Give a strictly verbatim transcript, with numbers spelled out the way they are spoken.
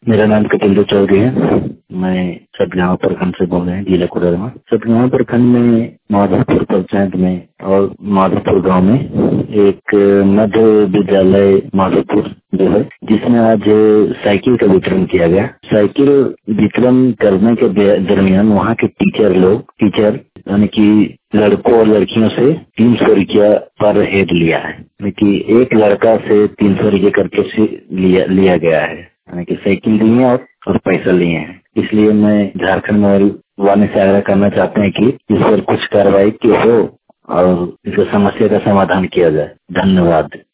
मेरा नाम कपिल चौधरी है। मैं सतगांव प्रखंड से बोल रहे हैं, जिला कोडरमा। सतगांव प्रखंड में माधोपुर पंचायत में और माधोपुर गांव में एक मध्य विद्यालय माधोपुर जो है, जिसमें आज साइकिल का वितरण किया गया। साइकिल वितरण करने के दरमियान वहाँ के टीचर लोग टीचर यानी कि लड़कों और लड़कियों से तीन सौ रुपया पर हेड लिया है, यानी कि एक लड़का से तीन सौ रुपये करके लिया, लिया गया है, यानी कि साइकिल लिए और, और पैसा लिए हैं। इसलिए मैं झारखंड में वाले से आग्रह करना चाहते हैं कि इस पर कुछ कार्रवाई की हो और इस समस्या का समाधान किया जाए। धन्यवाद।